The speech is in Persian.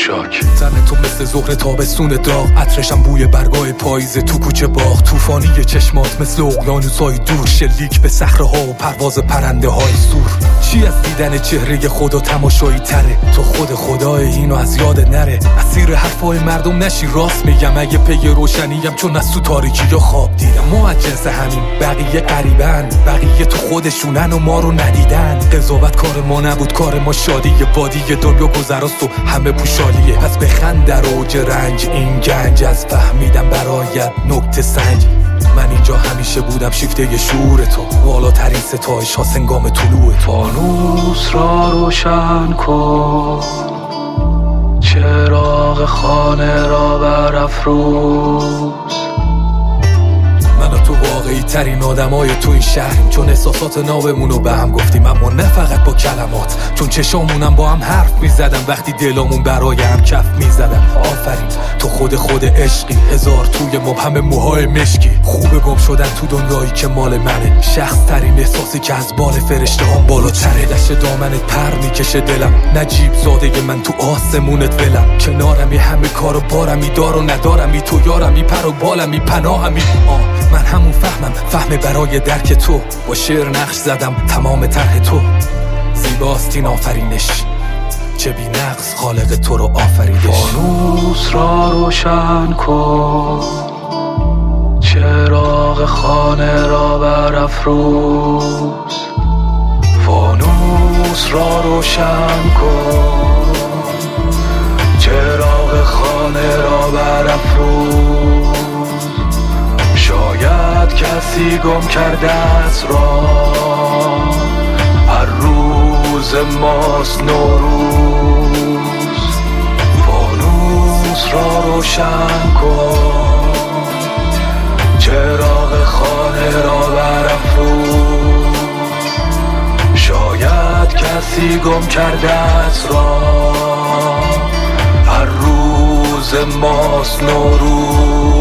پوشاک. زن تو مثل ظهر تابستون داغ، عطرشم بوی برگای پاییز تو کوچه باغ. طوفانی چشمات مثل اقیانوسای دور، شلیک به صخره‌ها و پرواز پرنده های سور. چی از دیدن چهره خدا تماشایی تره؟ تو خود خدای اینو از یاد نره. اسیر حرفای مردم نشی، راست میگم اگه پی روشنیم، چون از تو تاریکی یا خواب دیدم. ما از جنس همین، بقیه غریبن، بقیه تو خودشونن و ما رو ندیدن. قضاوت کار ما نبود، کار ما شادی وادی دنیا گذراست و همه پوشالیه. پس بخند در اوج رنج، این گنج از فهمیدم برایت نکته سنج. من اینجا همیشه بودم شیفته شعور تو، بالاترین ستایش ها سنگام طلوع تو. فانوس را روشن کن، چراغ خانه را برافروز. من و تو واقعی ترین آدمای تو این شهریم، چون احساسات نابمونو به هم گفتیم، اما نه فقط با کلمات. چون چشامونم با هم حرف میزدم وقتی دلامون برای هم کف میزدم. آفرین تو خود عشقی، هزار توی مبهم موهای مشکی. خوبه گم شدن تو دنیایی که مال منه، شخص ترین احساسی که از بال فرشته هم بالاتره. دشت دامنت پر میکشه دلم، نجیب زاده من تو آسمونت ولم. کنارمی همه کارو بارمی، دار و ندارمی، تو یارمی، پر و بالمی، پناهمی. من همون فهم برای درک تو، با شعر نقش زدم تمام طرح تو. زیباست این آفرینش، چه بی نقص خالق تو رو آفریدش. فانوس را روشن کن، چراغ خانه را برافروز. فانوس را روشن کن، چراغ خانه را برافروز. شاید کسی گم کرده است را، هر روز ماست نوروز. فانوس را روشن کن، چراغ خانه را برافروز. شاید کسی گم کرده است را، هر روز ماست نوروز.